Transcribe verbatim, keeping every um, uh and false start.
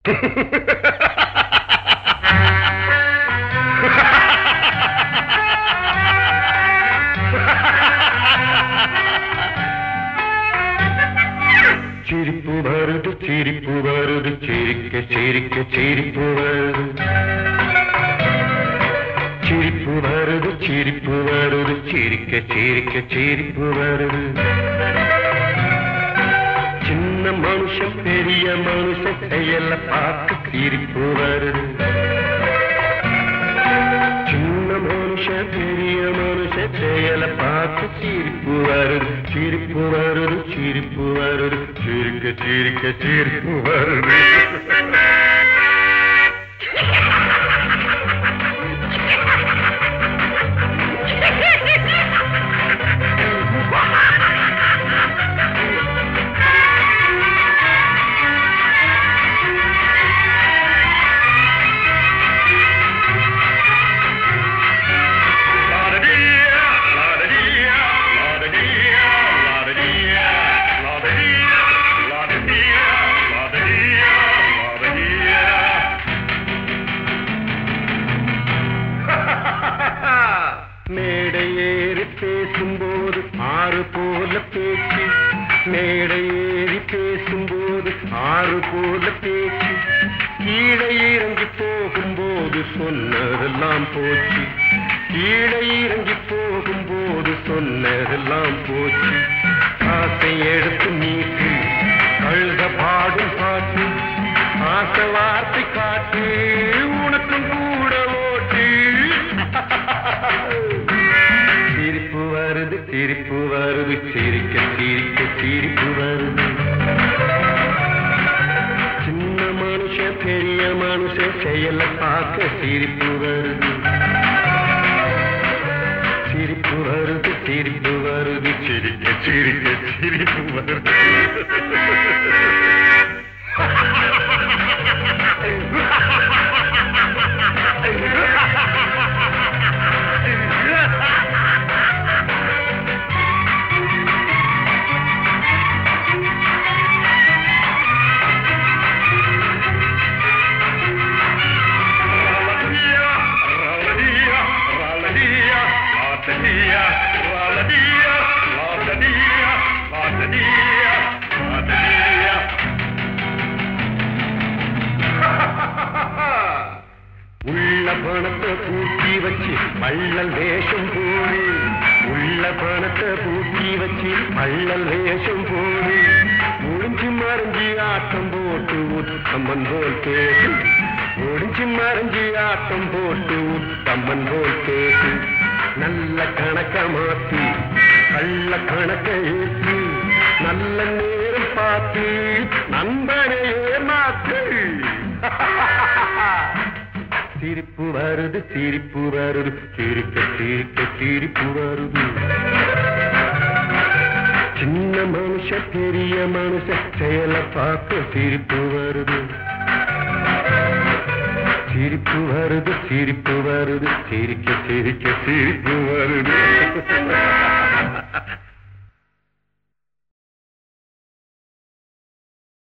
சிரிப்பு வருது சிரிப்பு வருது சிரிக்க சிரிக்க சிரிப்பு வருது சிரிப்பு வருது சிரிப்பு வருது சிரிக்க சிரிக்க சிரிப்பு வருது சின்ன மனுஷன் பெரிய மனுஷன் செயல பார்த்து சிரிப்பு வருது சின்ன மனுஷன் பெரிய மனுஷன் செயல பார்த்து சிரிப்பு வருது சிரிப்பு வருது சிரிப்பு வருது சிரிக்க சிரிக்க சிரிப்பு வருது மேடை ஏறி பேசும்போது ஆறு போல பேச்சு மேடை ஏறி பேசும்போது ஆறு போல பேச்சு கீழே இறங்கி போகும்போது சொன்னதெல்லாம் போச்சு கீழே இறங்கி போகும்போது சொன்னதெல்லாம் போச்சு ஆசை எடுத்து நீட்டு அழுத பாடும் பாட்டு ஆசை வார்த்தை காட்டு உனக்கும் கூட ஓட்டு சிரிப்பு வருது சிரிப்பு வருது சிரிக்க சிரிக்க சிரிப்பு வருது சின்ன மனுஷன் பெரிய மனுஷன் செயல பார்க்க சிரிப்பு வருது சிரிப்பு வருது சிரிப்பு வருது சிரிக்க சிரிக்க சிரிப்பு வருது உள்ள பணத்தை பூட்டி வச்சு பள்ளல் வேஷம் போடு உள்ள பணத்தை பூட்டி வச்சு பள்ளல் வேஷம் போடு முடிஞ்சு மறைஞ்சி ஆட்டம் போட்டு உத்தம்மன் போல் பேசு முடிஞ்சு மறைஞ்சி ஆட்டம் போட்டு உத்தம்மன் போல் பேசு நல்ல கணக்க மாத்தி கள்ள கணக்க ஏற்று நல்ல நேரம் பார்த்து நண்பனையே மாத்து சிரிப்பு வருது சிரிப்பு வருது சிரிக்க சிரிக்க சிரிப்பு வருது சின்ன மனுஷன் பெரிய மனுஷன் செயல பார்த்து சிரிப்பு வருது சிரிப்பு வருது சிரிப்பு வருது சிரிக்க சிரிக்க சிரிப்பு வருது